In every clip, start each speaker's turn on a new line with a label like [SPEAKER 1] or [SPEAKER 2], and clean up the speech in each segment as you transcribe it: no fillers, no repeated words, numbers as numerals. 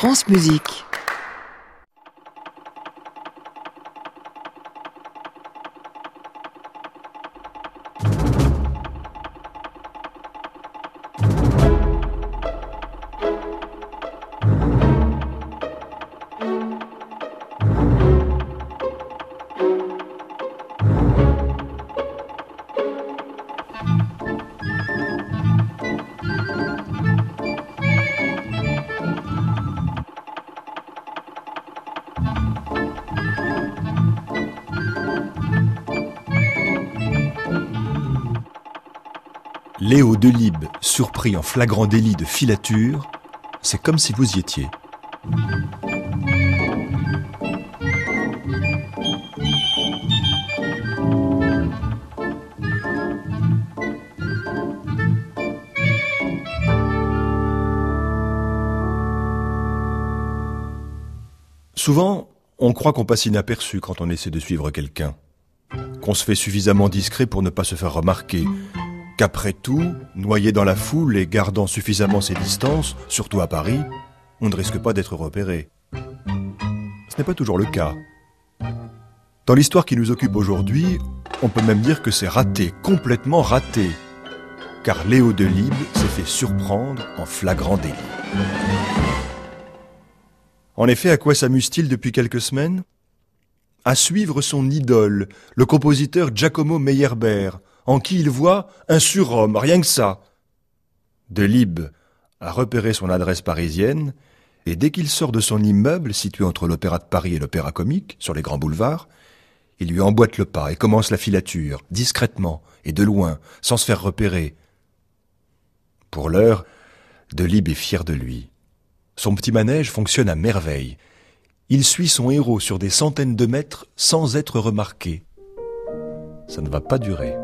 [SPEAKER 1] France Musique.
[SPEAKER 2] Léo Delibes, surpris en flagrant délit de filature, c'est comme si vous y étiez. Souvent, on croit qu'on passe inaperçu quand on essaie de suivre quelqu'un, qu'on se fait suffisamment discret pour ne pas se faire remarquer, qu'après tout, noyé dans la foule et gardant suffisamment ses distances, surtout à Paris, on ne risque pas d'être repéré. Ce n'est pas toujours le cas. Dans l'histoire qui nous occupe aujourd'hui, on peut même dire que c'est raté, complètement raté, car Léo Delibes s'est fait surprendre en flagrant délit. En effet, à quoi s'amuse-t-il depuis quelques semaines ? À suivre son idole, le compositeur Giacomo Meyerbeer, en qui il voit un surhomme, rien que ça. Delibes a repéré son adresse parisienne, et dès qu'il sort de son immeuble, situé entre l'Opéra de Paris et l'Opéra Comique, sur les grands boulevards, il lui emboîte le pas et commence la filature, discrètement et de loin, sans se faire repérer. Pour l'heure, Delibes est fier de lui. Son petit manège fonctionne à merveille. Il suit son héros sur des centaines de mètres sans être remarqué. Ça ne va pas durer.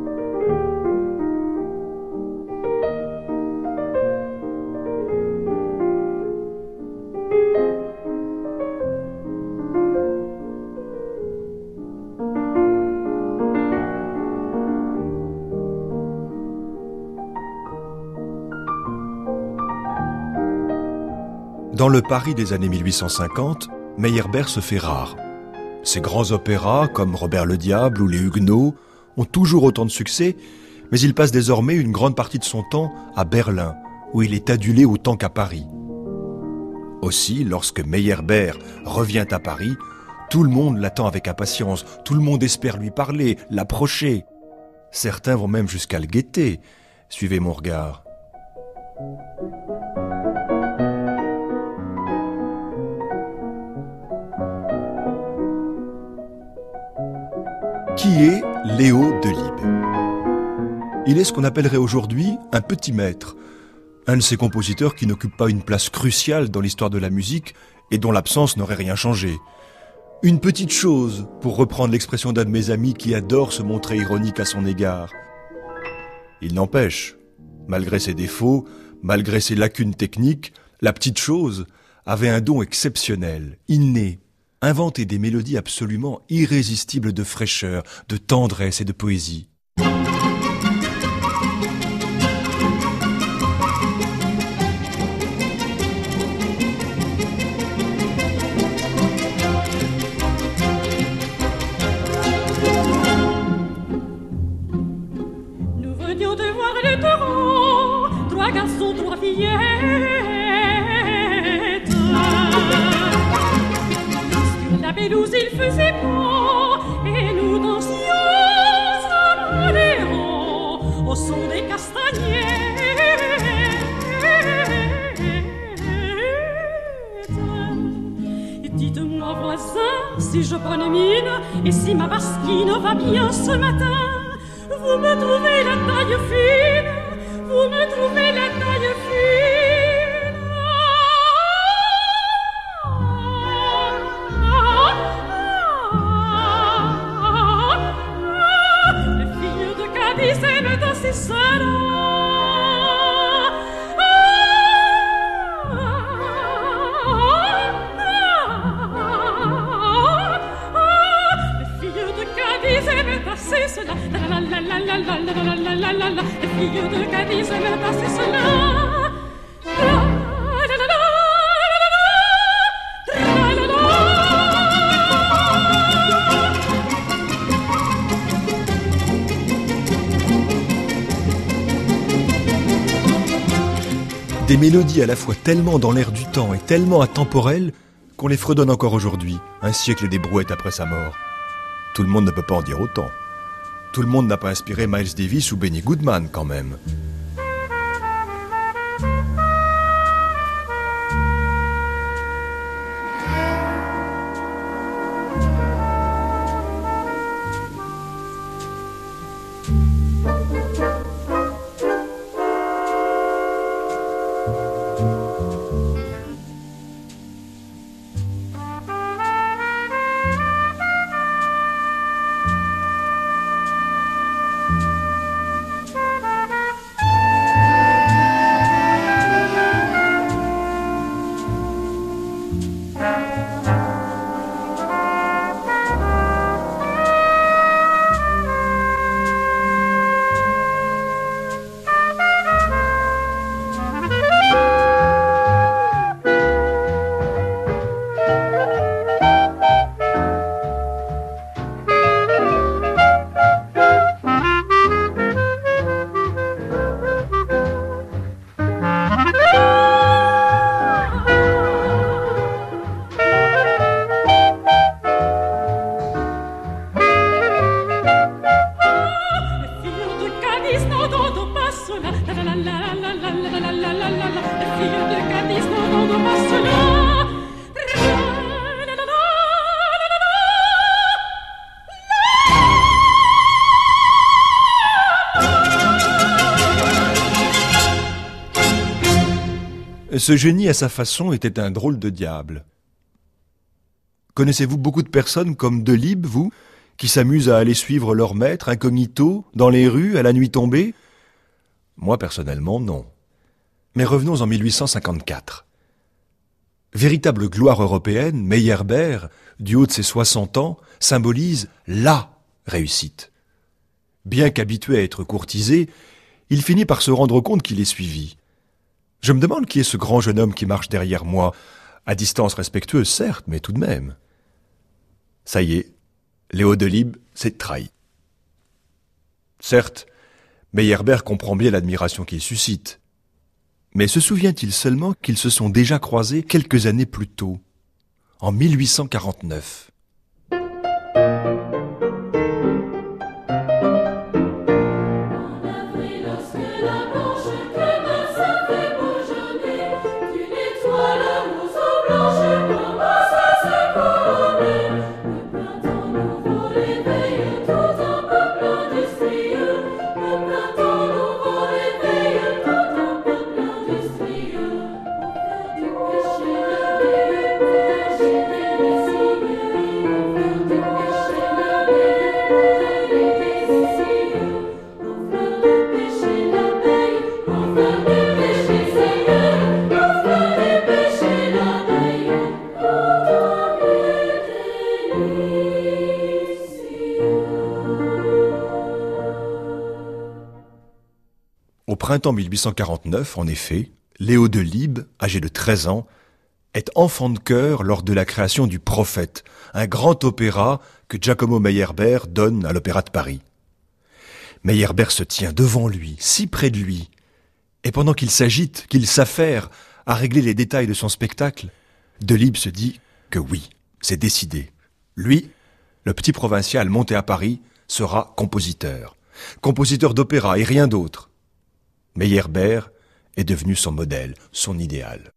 [SPEAKER 2] Dans le Paris des années 1850, Meyerbeer se fait rare. Ses grands opéras, comme Robert le Diable ou Les Huguenots, ont toujours autant de succès, mais il passe désormais une grande partie de son temps à Berlin, où il est adulé autant qu'à Paris. Aussi, lorsque Meyerbeer revient à Paris, tout le monde l'attend avec impatience, tout le monde espère lui parler, l'approcher. Certains vont même jusqu'à le guetter. Suivez mon regard. Qui est Léo Delibes ? Il est ce qu'on appellerait aujourd'hui un petit maître, un de ces compositeurs qui n'occupe pas une place cruciale dans l'histoire de la musique et dont l'absence n'aurait rien changé. Une petite chose, pour reprendre l'expression d'un de mes amis qui adore se montrer ironique à son égard. Il n'empêche, malgré ses défauts, malgré ses lacunes techniques, la petite chose avait un don exceptionnel, inné, inventer des mélodies absolument irrésistibles de fraîcheur, de tendresse et de poésie.
[SPEAKER 3] Nous venions de voir le taureau, trois garçons, trois fillettes. La pelouse, il faisait beau, et nous dansions à Moléon, au son des castagnettes. Dites-moi, voisin, si je bonne mine, et si ma basquine va bien ce matin, vous me trouvez la taille fine, vous me trouvez la taille fine. Les filles de Cadiz aiment passer cela.
[SPEAKER 2] Des mélodies à la fois tellement dans l'air du temps et tellement intemporelles qu'on les fredonne encore aujourd'hui, un siècle et des brouettes après sa mort. Tout le monde ne peut pas en dire autant. Tout le monde n'a pas inspiré Miles Davis ou Benny Goodman quand même. Ce génie, à sa façon, était un drôle de diable. Connaissez-vous beaucoup de personnes comme Delibes, vous, qui s'amusent à aller suivre leur maître incognito, dans les rues, à la nuit tombée? Moi, personnellement, non. Mais revenons en 1854. Véritable gloire européenne, Meyerbeer, du haut de ses 60 ans, symbolise la réussite. Bien qu'habitué à être courtisé, il finit par se rendre compte qu'il est suivi. Je me demande qui est ce grand jeune homme qui marche derrière moi, à distance respectueuse, certes, mais tout de même. Ça y est, Léo Delibes s'est trahi. Certes, Meyerbeer comprend bien l'admiration qu'il suscite. Mais se souvient-il seulement qu'ils se sont déjà croisés quelques années plus tôt, en 1849 ? Au printemps 1849, en effet, Léo Delibes, âgé de 13 ans, est enfant de chœur lors de la création du Prophète, un grand opéra que Giacomo Meyerbeer donne à l'Opéra de Paris. Meyerbeer se tient devant lui, si près de lui, et pendant qu'il s'agite, qu'il s'affaire à régler les détails de son spectacle, Delibes se dit que oui, c'est décidé. Lui, le petit provincial monté à Paris, sera compositeur. Compositeur d'opéra et rien d'autre. Meyerbeer est devenu son modèle, son idéal.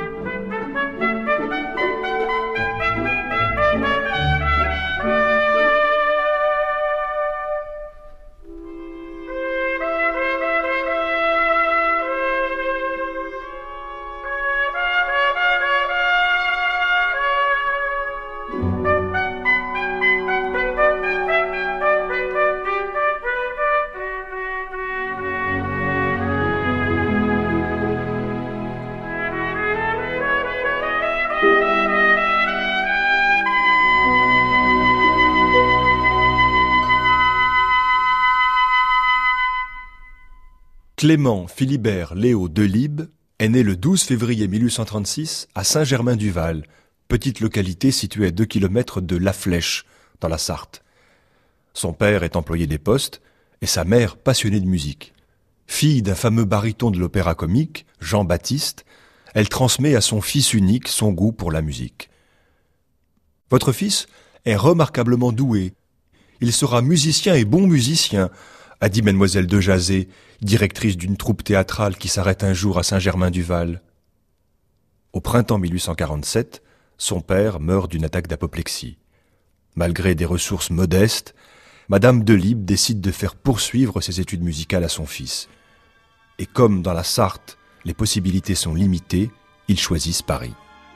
[SPEAKER 2] Clément Philibert Léo Delibes est né le 12 février 1836 à Saint-Germain-du-Val, petite localité située à 2 km de La Flèche, dans la Sarthe. Son père est employé des postes et sa mère passionnée de musique. Fille d'un fameux baryton de l'opéra comique, Jean-Baptiste, elle transmet à son fils unique son goût pour la musique. « Votre fils est remarquablement doué. Il sera musicien et bon musicien », a dit mademoiselle de Jazet, directrice d'une troupe théâtrale qui s'arrête un jour à Saint-Germain-du-Val. Au printemps 1847, son père meurt d'une attaque d'apoplexie. Malgré des ressources modestes, Madame Delibes décide de faire poursuivre ses études musicales à son fils. Et comme dans la Sarthe, les possibilités sont limitées, ils choisissent Paris.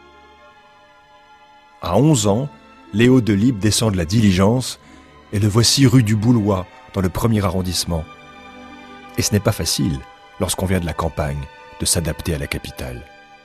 [SPEAKER 2] À 11 ans, Léo Delibes descend de la diligence et le voici rue du Boulois, dans le 1er arrondissement. Et ce n'est pas facile, lorsqu'on vient de la campagne, de s'adapter à la capitale.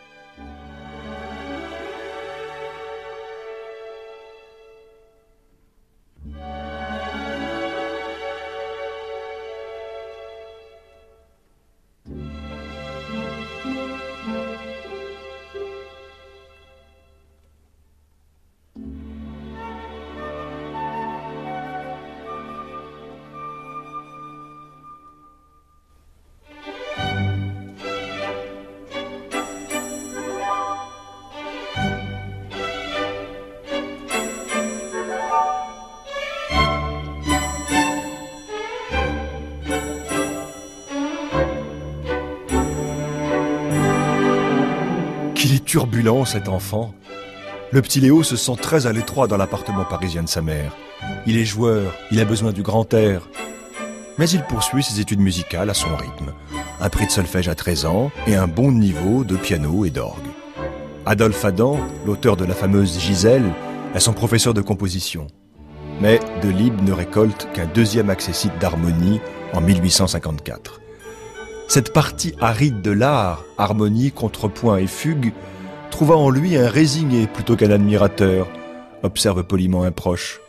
[SPEAKER 2] Qu'il est turbulent, cet enfant. Le petit Léo se sent très à l'étroit dans l'appartement parisien de sa mère. Il est joueur, il a besoin du grand air. Mais il poursuit ses études musicales à son rythme. Un prix de solfège à 13 ans et un bon niveau de piano et d'orgue. Adolphe Adam, l'auteur de la fameuse Gisèle, est son professeur de composition. Mais Delibes ne récolte qu'un 2e accessit d'harmonie en 1854. Cette partie aride de l'art, harmonie, contrepoint et fugue, trouva en lui un résigné plutôt qu'un admirateur, observe poliment un proche.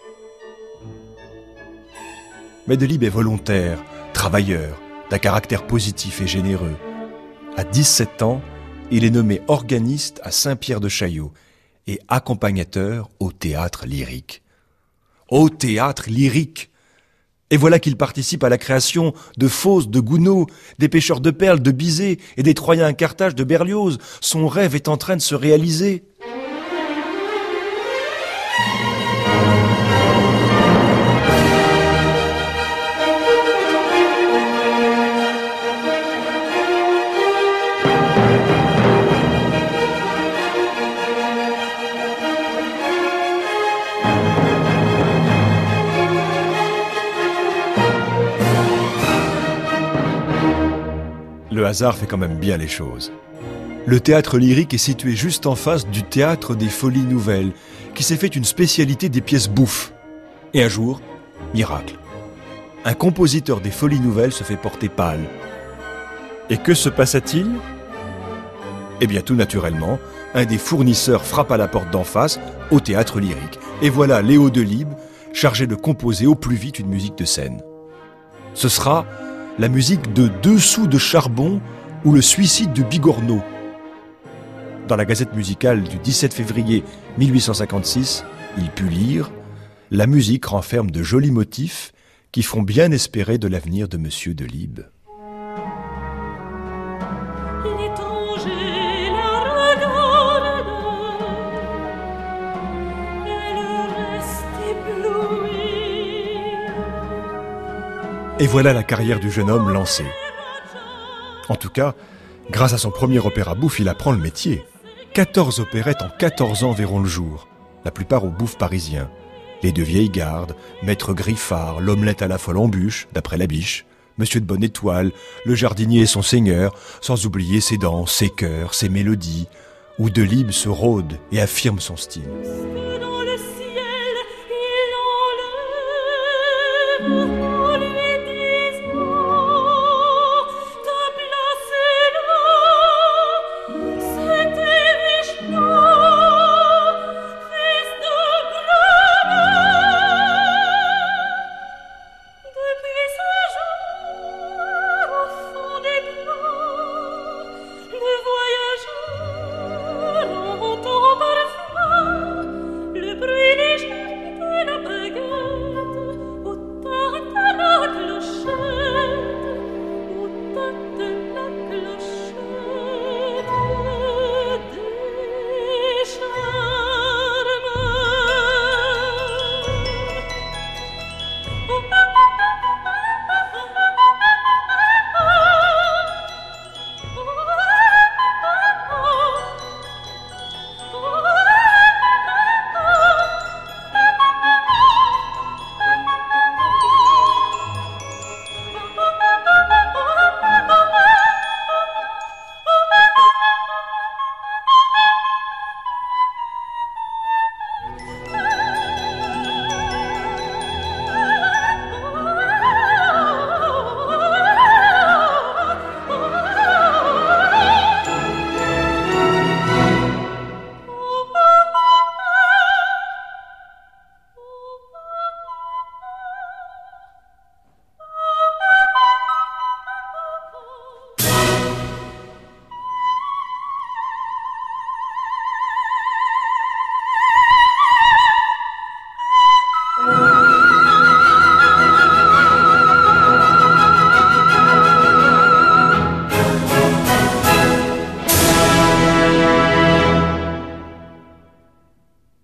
[SPEAKER 2] Mais Delibes est volontaire, travailleur, d'un caractère positif et généreux. À 17 ans, il est nommé organiste à Saint-Pierre-de-Chaillot et accompagnateur au théâtre lyrique. Au théâtre lyrique! Et voilà qu'il participe à la création de Faust, de Gounod, des pêcheurs de perles, de Bizet et des Troyens à Carthage de Berlioz. Son rêve est en train de se réaliser. Le hasard fait quand même bien les choses. Le théâtre lyrique est situé juste en face du théâtre des Folies Nouvelles, qui s'est fait une spécialité des pièces bouffes. Et un jour, miracle, un compositeur des Folies Nouvelles se fait porter pâle. Et que se passa-t-il ? Eh bien, tout naturellement, un des fournisseurs frappe à la porte d'en face, au théâtre lyrique. Et voilà Léo Delibes, chargé de composer au plus vite une musique de scène. Ce sera la musique de 2 sous de charbon ou le suicide de Bigorneau. Dans la Gazette musicale du 17 février 1856, il put lire « La musique renferme de jolis motifs qui font bien espérer de l'avenir de Monsieur Delibes. » Et voilà la carrière du jeune homme lancée. En tout cas, grâce à son premier opéra bouffe, il apprend le métier. 14 opérettes en 14 ans verront le jour, la plupart au bouffe parisien. Les 2 vieilles gardes, Maître Griffard, L'omelette à la folle embûche, d'après la Biche, Monsieur de Bonne Étoile, Le jardinier et son seigneur, sans oublier ses danses, ses chœurs, ses mélodies, où Delibes se rôde et affirme son style.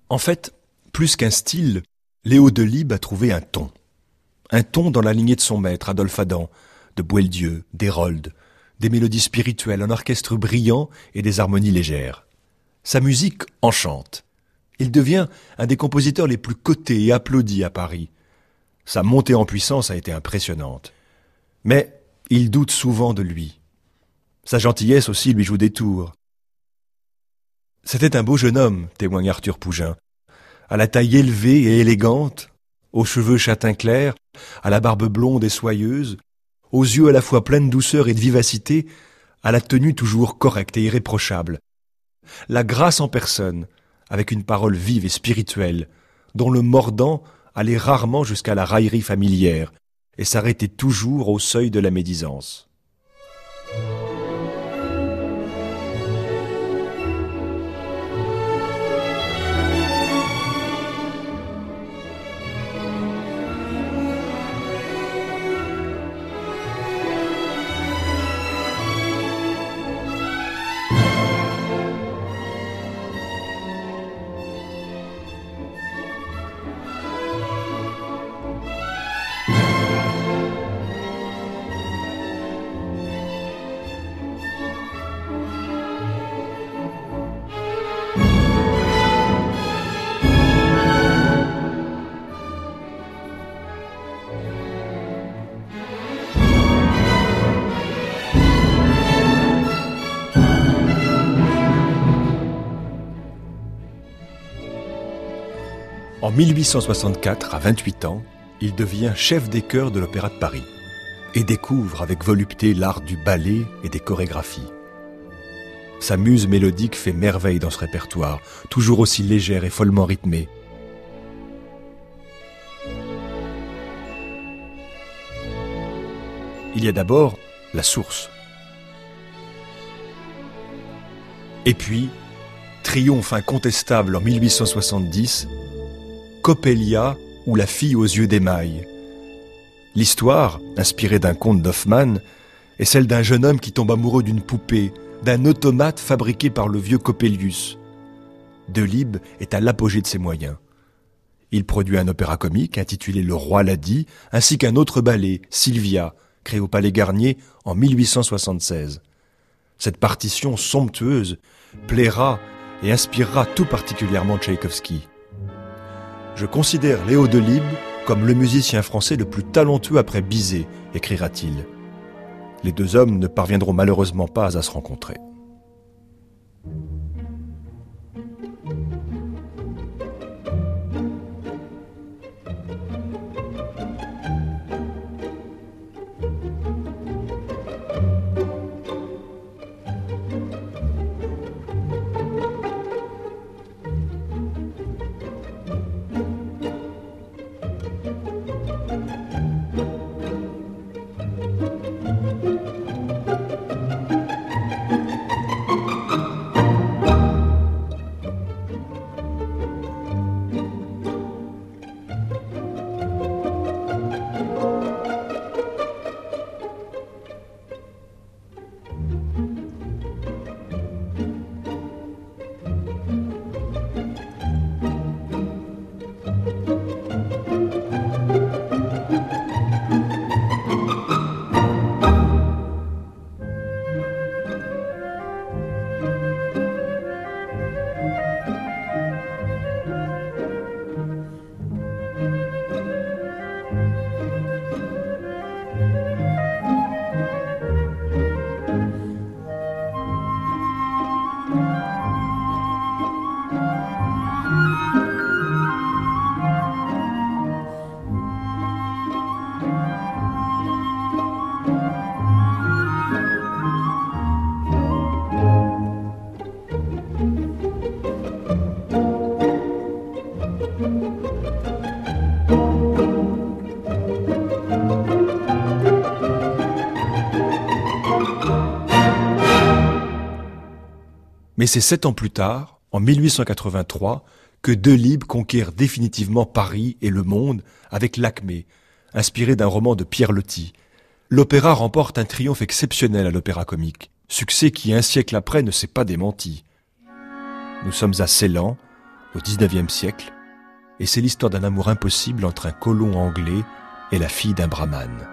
[SPEAKER 2] En fait, plus qu'un style, Léo Delibes a trouvé un ton. Un ton dans la lignée de son maître, Adolphe Adam, de Boieldieu, d'Hérold, des mélodies spirituelles, un orchestre brillant et des harmonies légères. Sa musique enchante. Il devient un des compositeurs les plus cotés et applaudis à Paris. Sa montée en puissance a été impressionnante. Mais il doute souvent de lui. Sa gentillesse aussi lui joue des tours. C'était un beau jeune homme, témoigne Arthur Pougin, à la taille élevée et élégante, aux cheveux châtain clair, à la barbe blonde et soyeuse, aux yeux à la fois pleins de douceur et de vivacité, à la tenue toujours correcte et irréprochable. La grâce en personne, avec une parole vive et spirituelle, dont le mordant allait rarement jusqu'à la raillerie familière et s'arrêtait toujours au seuil de la médisance. En 1864, à 28 ans, il devient chef des chœurs de l'Opéra de Paris et découvre avec volupté l'art du ballet et des chorégraphies. Sa muse mélodique fait merveille dans ce répertoire, toujours aussi légère et follement rythmée. Il y a d'abord la source. Et puis, triomphe incontestable en 1870, Coppelia ou la fille aux yeux d'émail. L'histoire, inspirée d'un conte d'Hoffmann, est celle d'un jeune homme qui tombe amoureux d'une poupée, d'un automate fabriqué par le vieux Coppelius. Delibes est à l'apogée de ses moyens. Il produit un opéra comique intitulé Le Roi l'a dit, ainsi qu'un autre ballet, Sylvia, créé au Palais Garnier en 1876. Cette partition somptueuse plaira et inspirera tout particulièrement Tchaïkovski. Je considère Léo Delibes comme le musicien français le plus talentueux après Bizet, écrira-t-il. Les deux hommes ne parviendront malheureusement pas à se rencontrer. Mais c'est 7 ans plus tard, en 1883, que Delibes conquiert définitivement Paris et le monde avec l'Acmé, inspiré d'un roman de Pierre Loti. L'opéra remporte un triomphe exceptionnel à l'Opéra Comique, succès qui un siècle après ne s'est pas démenti. Nous sommes à Ceylan, au XIXe siècle, et c'est l'histoire d'un amour impossible entre un colon anglais et la fille d'un brahmane.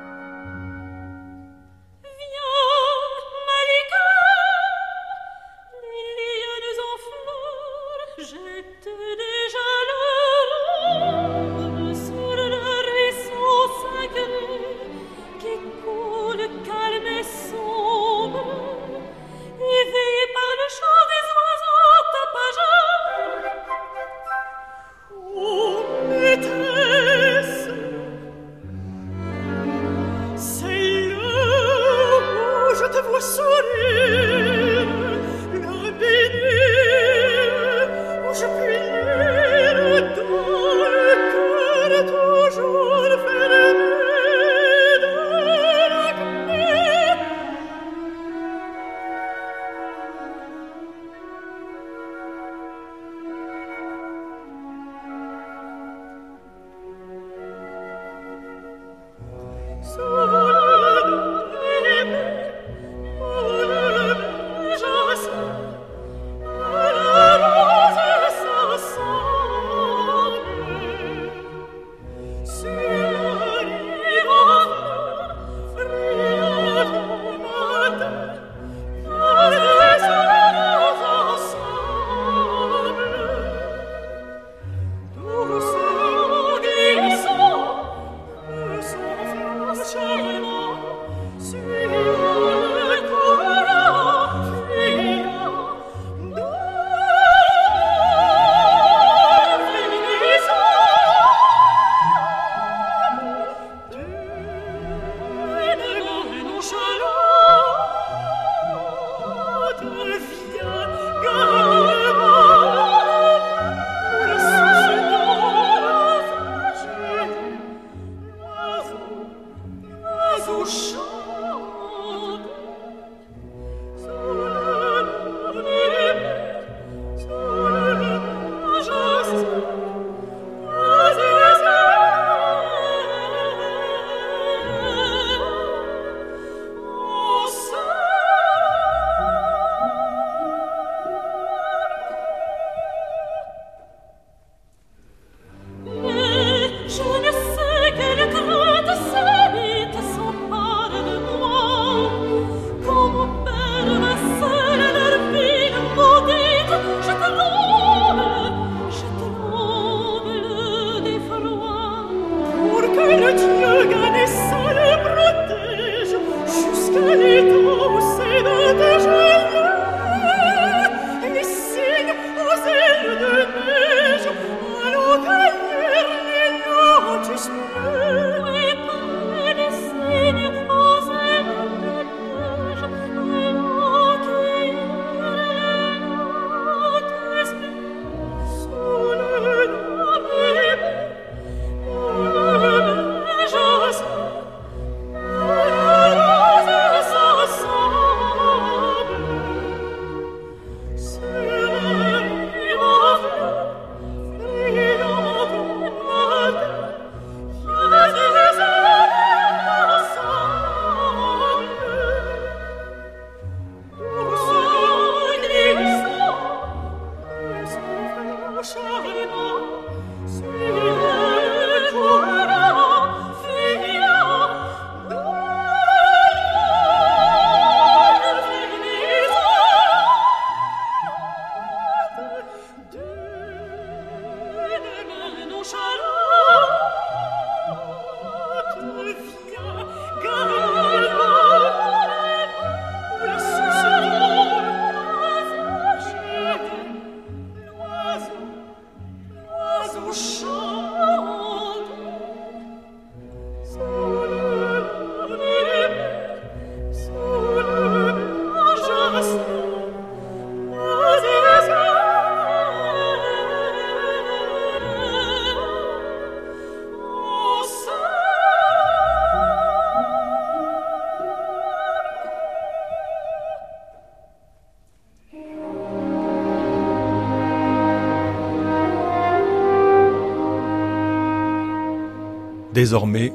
[SPEAKER 2] Désormais,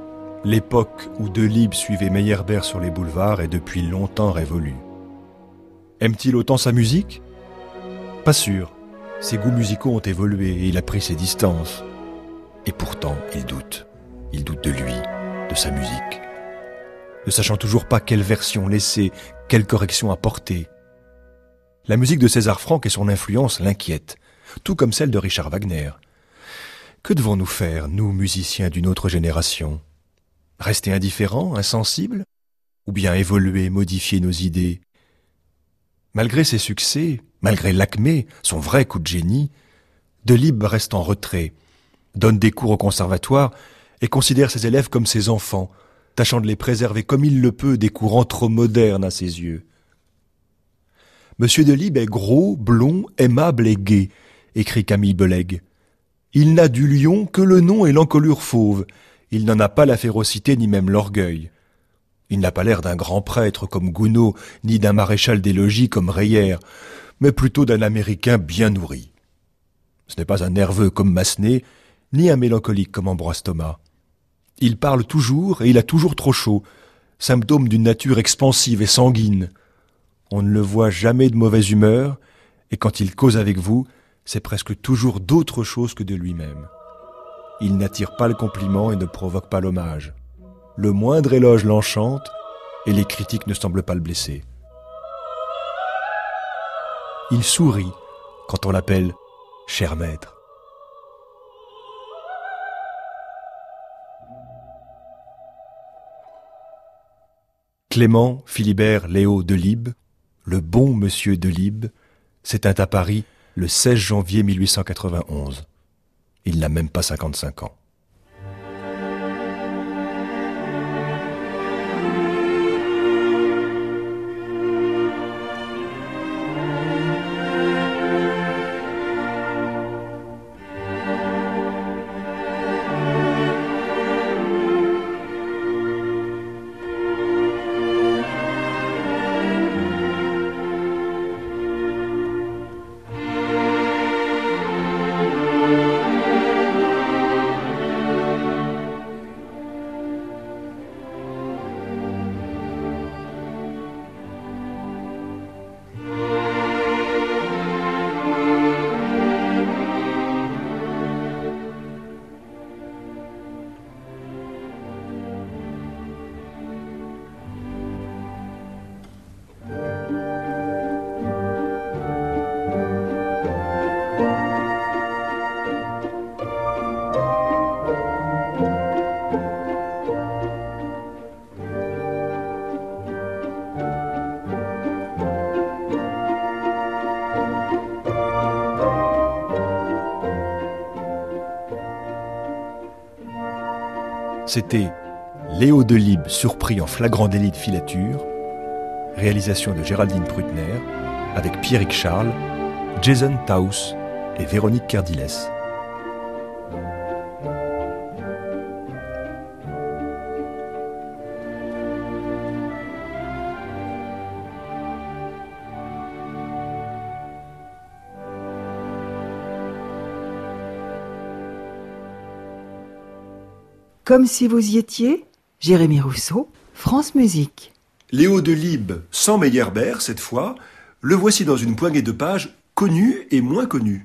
[SPEAKER 2] l'époque où Delibes suivait Meyerbeer sur les boulevards est depuis longtemps révolue. Aime-t-il autant sa musique ? Pas sûr. Ses goûts musicaux ont évolué et il a pris ses distances. Et pourtant, il doute. Il doute de lui, de sa musique. Ne sachant toujours pas quelle version laisser, quelle correction apporter. La musique de César Franck et son influence l'inquiètent, tout comme celle de Richard Wagner. Que devons-nous faire, nous, musiciens d'une autre génération? Rester indifférents, insensibles? Ou bien évoluer, modifier nos idées? Malgré ses succès, malgré l'acmé, son vrai coup de génie, Delibes reste en retrait, donne des cours au conservatoire et considère ses élèves comme ses enfants, tâchant de les préserver comme il le peut des courants trop modernes à ses yeux. Monsieur Delibes est gros, blond, aimable et gai, écrit Camille Belegue. Il n'a du lion que le nom et l'encolure fauve, il n'en a pas la férocité ni même l'orgueil. Il n'a pas l'air d'un grand prêtre comme Gounod, ni d'un maréchal des logis comme Reyer, mais plutôt d'un Américain bien nourri. Ce n'est pas un nerveux comme Massenet, ni un mélancolique comme Ambroise Thomas. Il parle toujours et il a toujours trop chaud, symptôme d'une nature expansive et sanguine. On ne le voit jamais de mauvaise humeur, et quand il cause avec vous, c'est presque toujours d'autre chose que de lui-même. Il n'attire pas le compliment et ne provoque pas l'hommage. Le moindre éloge l'enchante, et les critiques ne semblent pas le blesser. Il sourit quand on l'appelle « cher maître ». Clément Philibert Léo Delibes, le bon monsieur Delibes, s'éteint à Paris le 16 janvier 1891. Il n'a même pas 55 ans. C'était Léo Delibes surpris en flagrant délit de filature, réalisation de Géraldine Prutner, avec Pierrick Charles, Jason Taus et Véronique Kerdiles.
[SPEAKER 1] Comme si vous y étiez, Jérémy Rousseau, France Musique.
[SPEAKER 2] Léo Delibes, sans Meyerbeer cette fois, le voici dans une poignée de pages connues et moins connues.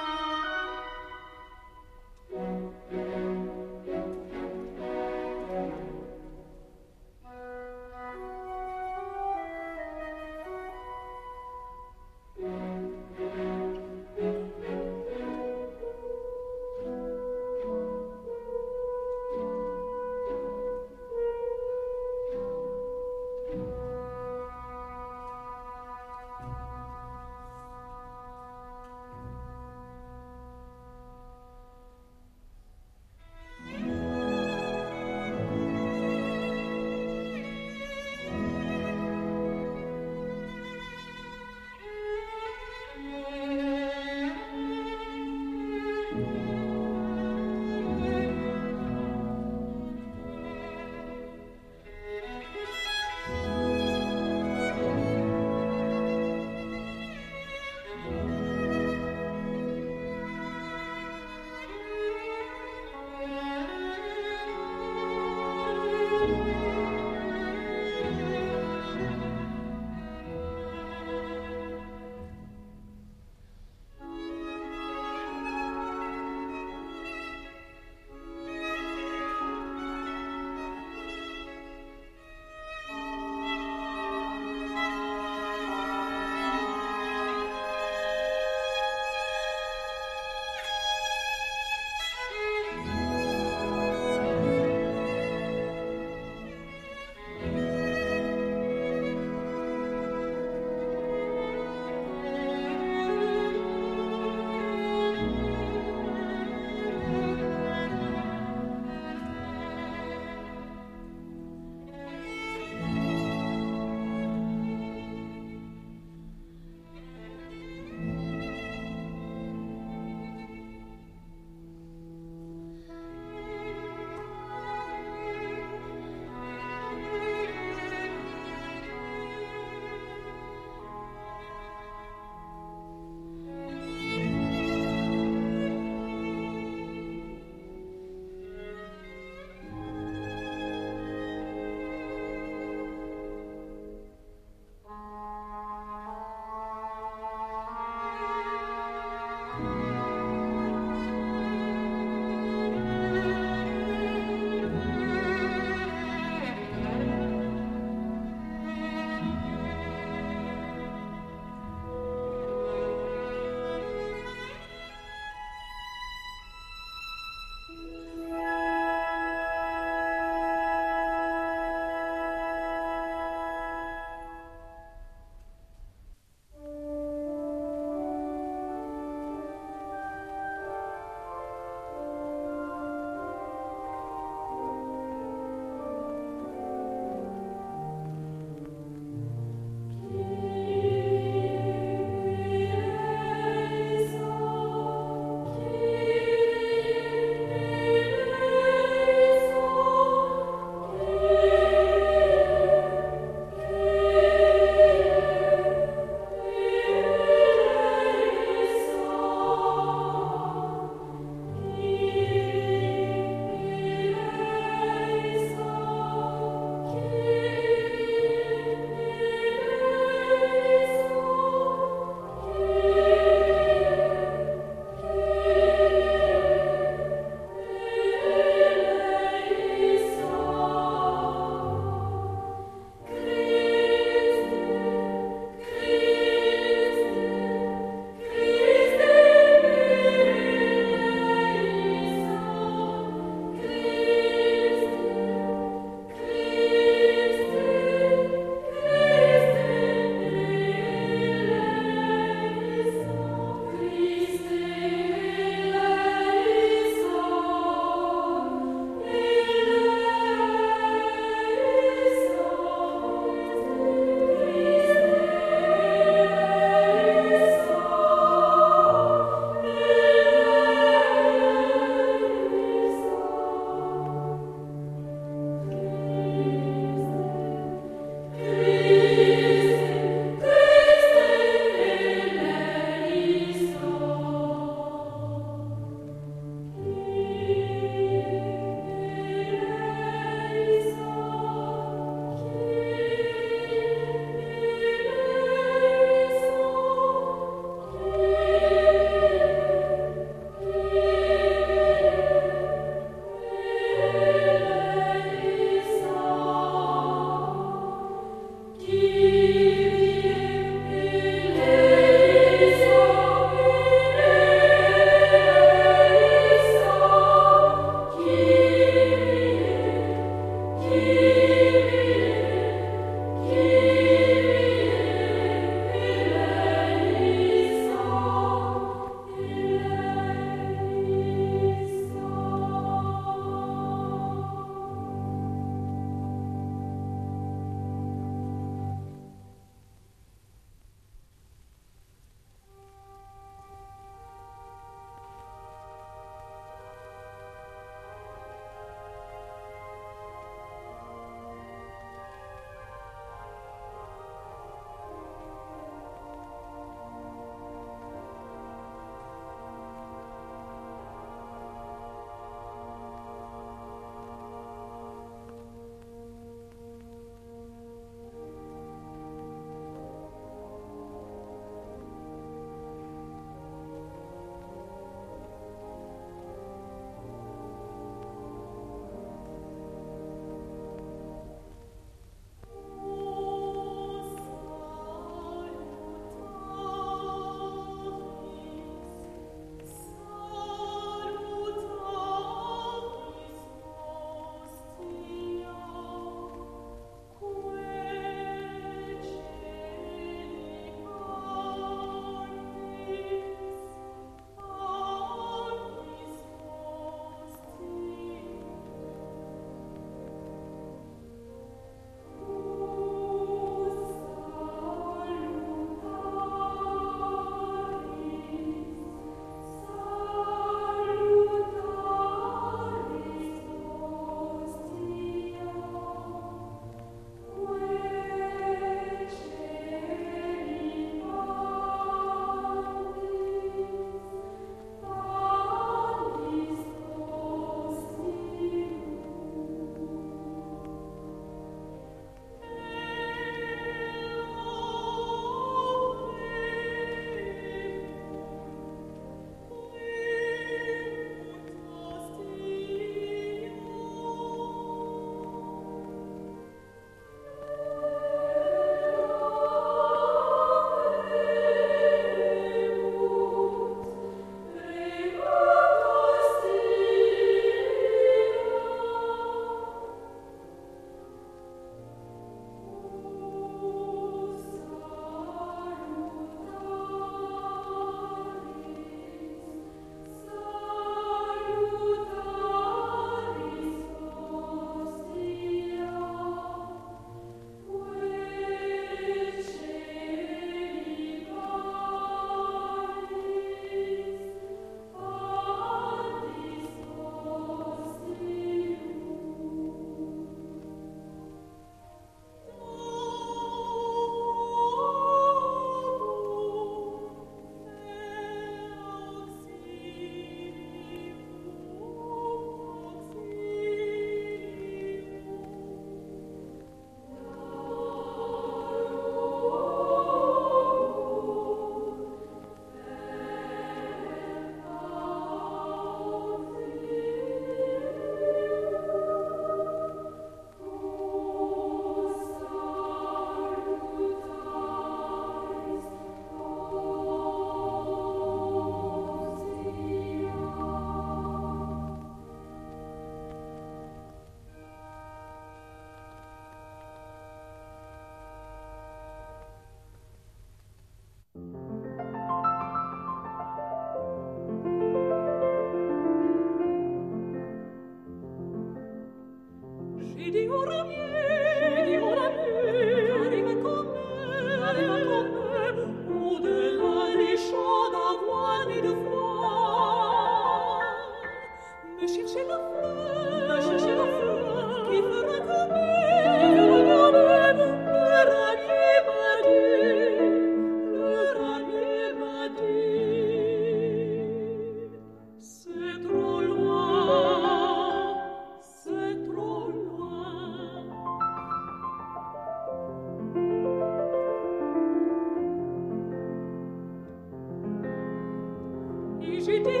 [SPEAKER 3] j'étais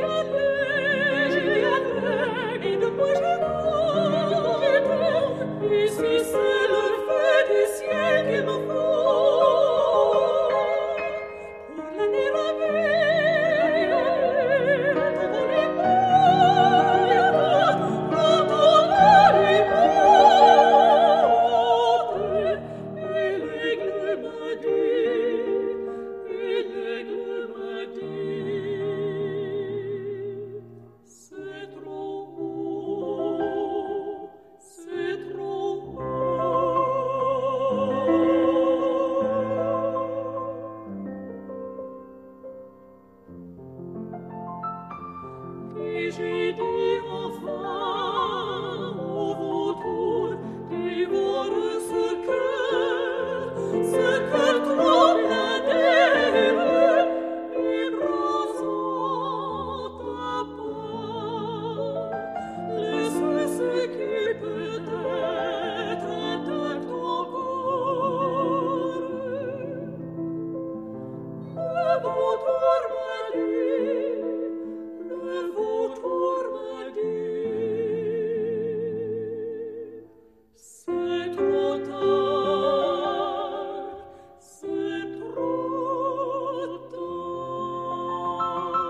[SPEAKER 3] aveugle, et de moi je tombe, et si c'est le feu du ciel qu'il me faut, pour l'année ravée, devant les morts, quand on va les porter, et l'aigle m'a dit, c'est trop haut, c'est trop haut. Et j'ai dit enfin au vautour dévore ce cœur tremble adhère, écrasant ta part, laisse ce qui peut être intact encore. Le vautour m'a dit, le vautour m'a dit, c'est trop tard, c'est trop tard.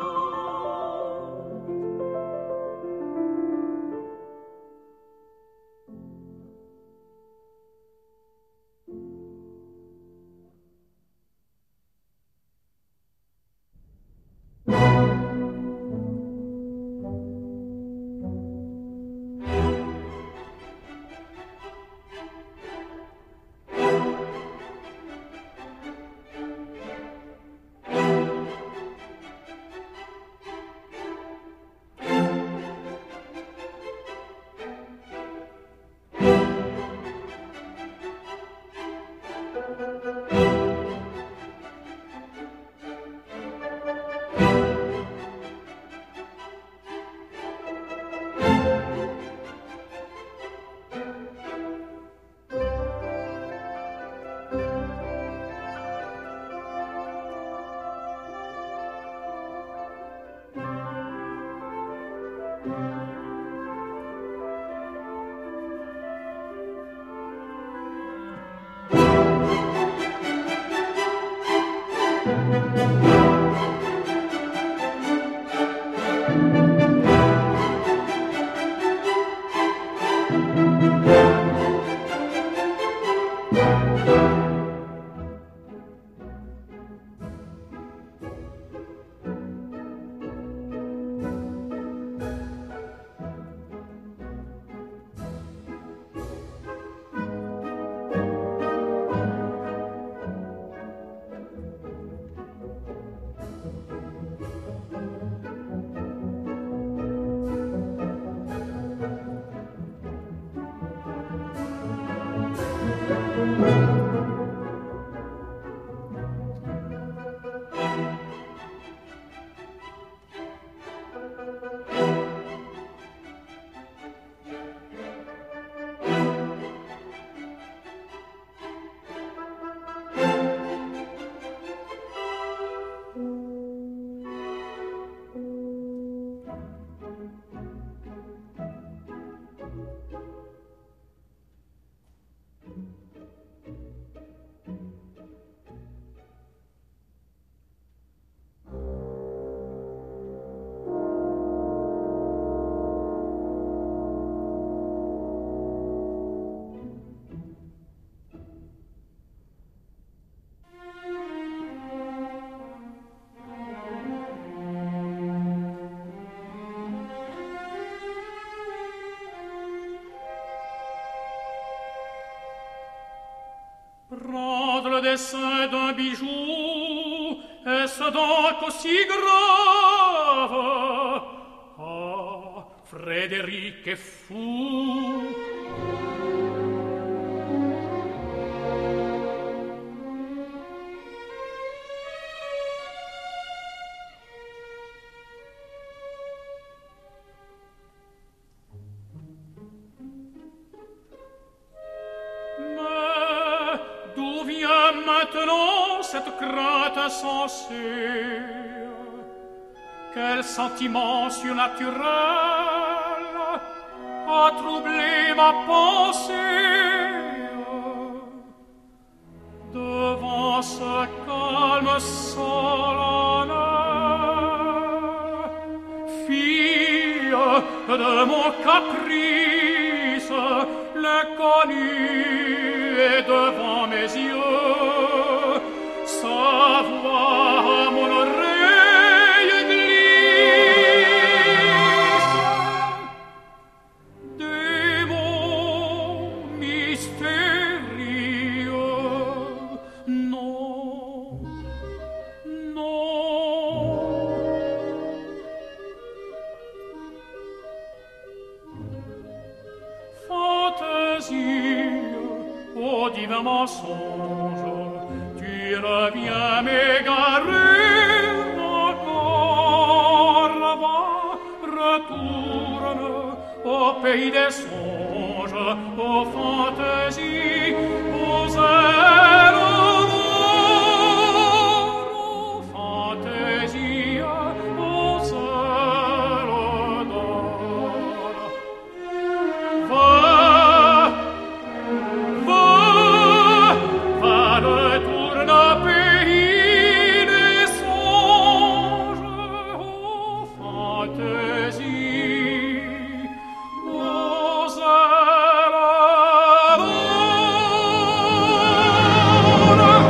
[SPEAKER 3] Prendre le dessin d'un bijou, est-ce donc aussi grave? Ah, Frédéric est fou. Maintenant cette crainte insensée,
[SPEAKER 4] Quel sentiment surnaturel a troublé ma pensée devant ce calme solennel, fille de mon caprice, l'inconnu est devant mes yeux, sa voix à mon oreille glisse, des mots mystérieux. Non, non. Fantaisie, ô divin mensonge, tu reviens m'égarer encore. Va, retourne au pays des songes, aux fantaisies, aux ailes d'or, aux fantaisies, aux ailes d'or. Va, retourne au pays des songes, aux fantaisies, aux ailes d'or.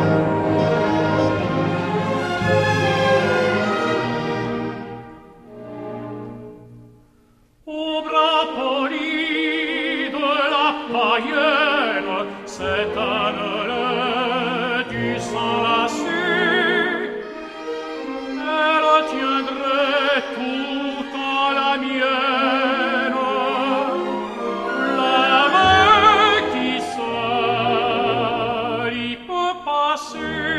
[SPEAKER 4] Au bras poli de la païenne s'étonne du sang lassé, elle tiendrait tout en la mienne, la main qui seule y peut passer.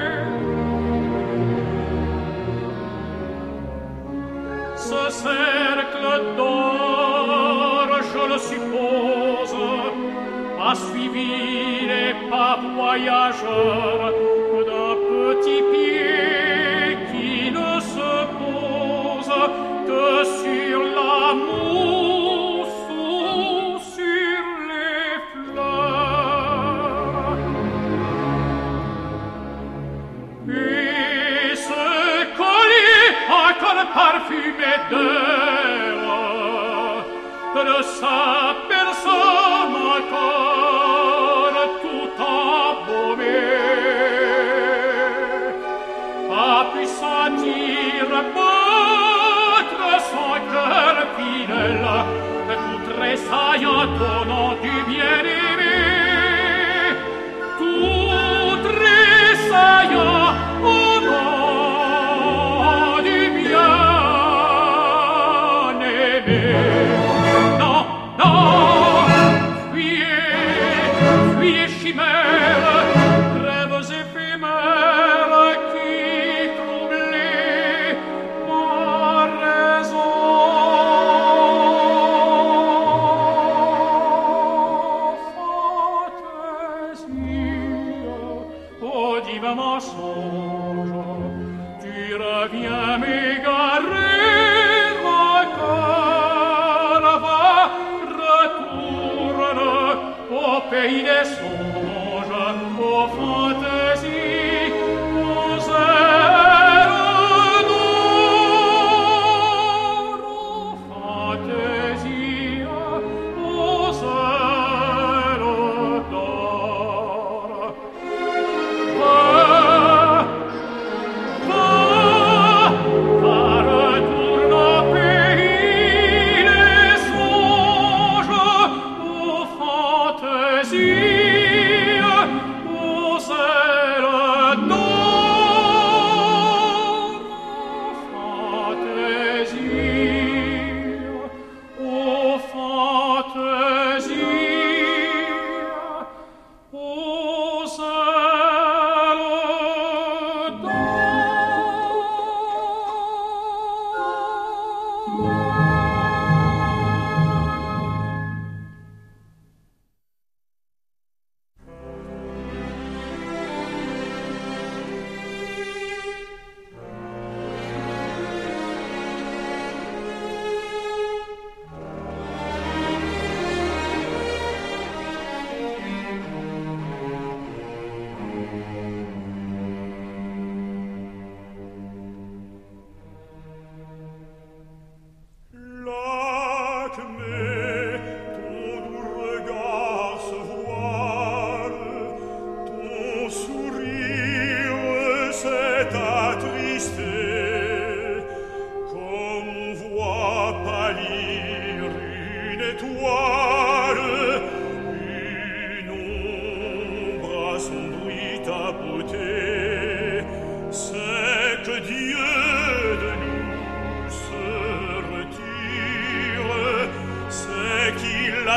[SPEAKER 4] Ce cercle d'or, je le suppose, a suivi les pas voyageurs d'un petit pied qui ne se pose que sur la mousse ou sur les fleurs. Et ce collier encore parfumé d'air de sa personne encore tout embaumé a pu sentir battre son cœur fidèle, tout tressaillant au nom du bien-aimé, tout tressaillant au nom du bien-aimé. Non, fuyez chimères, rêves éphémères qui troublaient ma raison.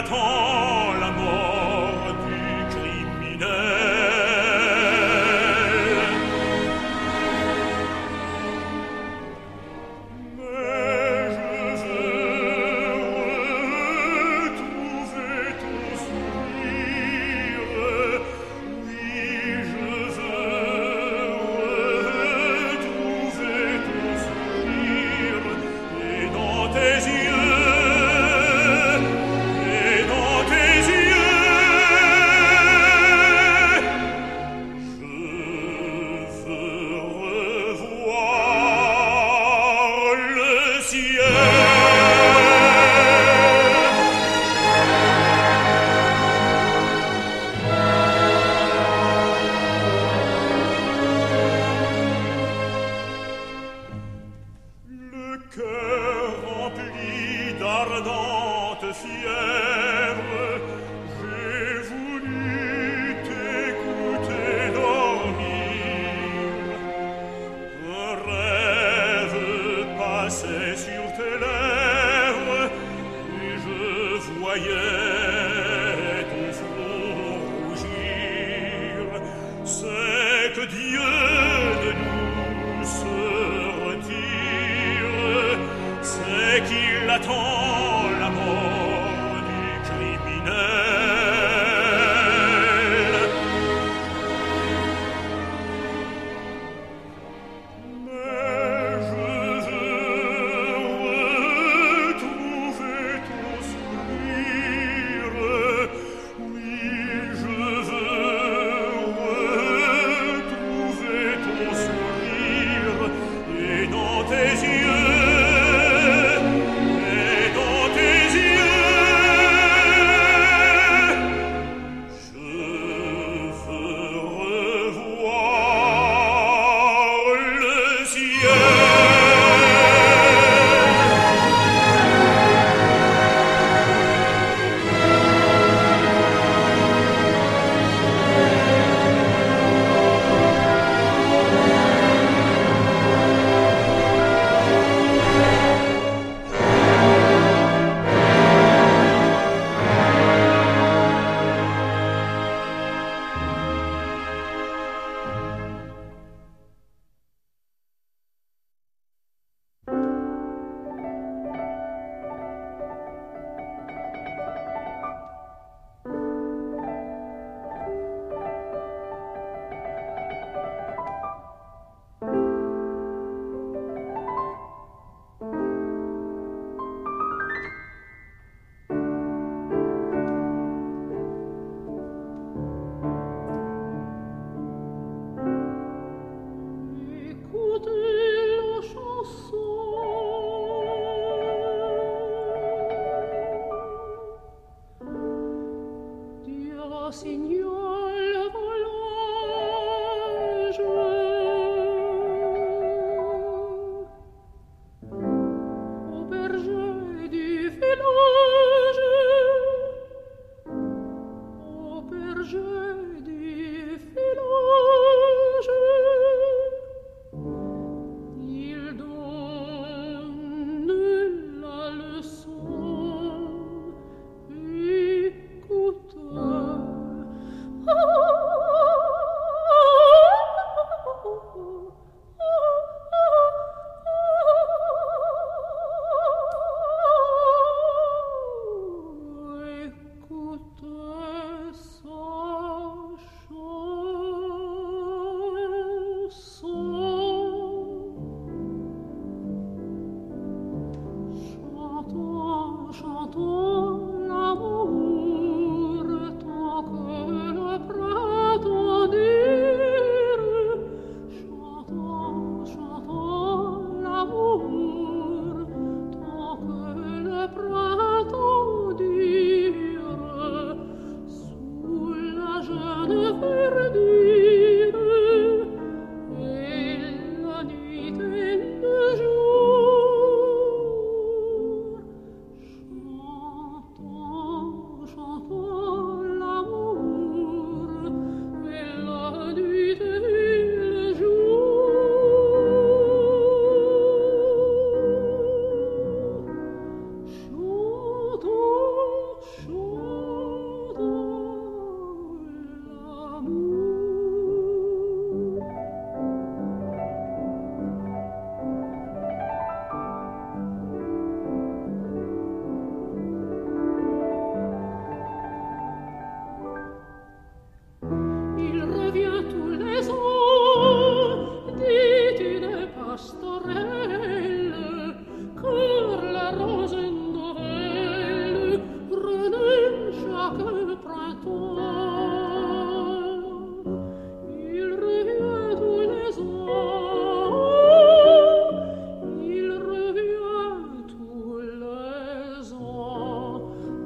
[SPEAKER 4] attend la mort du criminel.
[SPEAKER 3] pastorelle, cour la rose novelle, renaît chaque printemps. Il revient tous les ans, il revient tous les ans.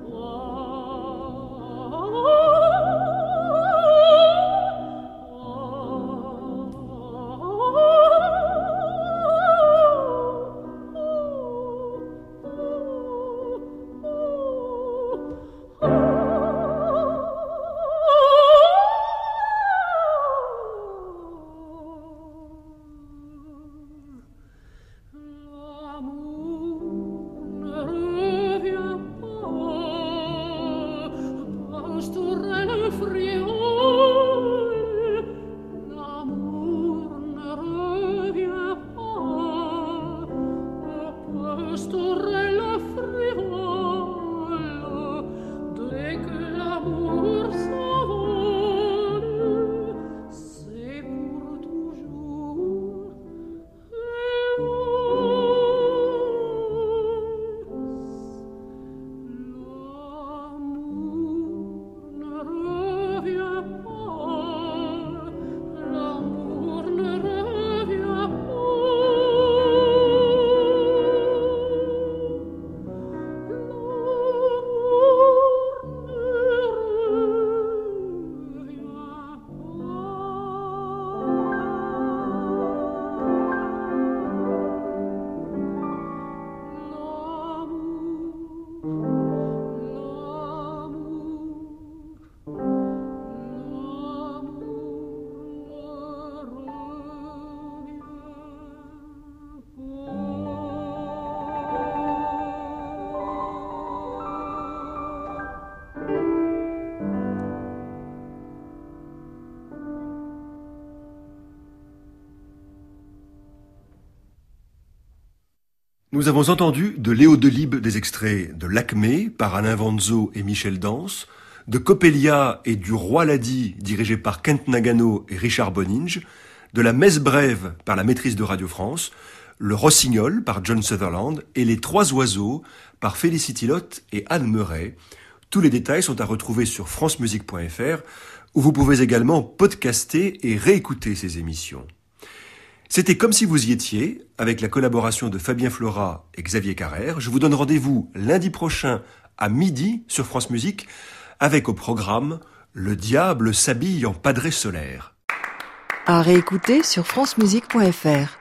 [SPEAKER 2] Nous avons entendu de Léo Delibes des extraits de L'Acmé par Alain Vanzo et Michel Dance, de Coppelia et du Roi Ladi dirigé par Kent Nagano et Richard Boninge, de La Messe brève par la Maîtrise de Radio France, Le Rossignol par John Sutherland et Les Trois Oiseaux par Félicity Lotte et Anne Murray. Tous les détails sont à retrouver sur francemusique.fr où vous pouvez également podcaster et réécouter ces émissions. C'était Comme si vous y étiez, avec la collaboration de Fabien Flora et Xavier Carrère. Je vous donne rendez-vous lundi prochain à midi sur France Musique, avec au programme Le diable s'habille en padré solaire.
[SPEAKER 1] À réécouter sur francemusique.fr.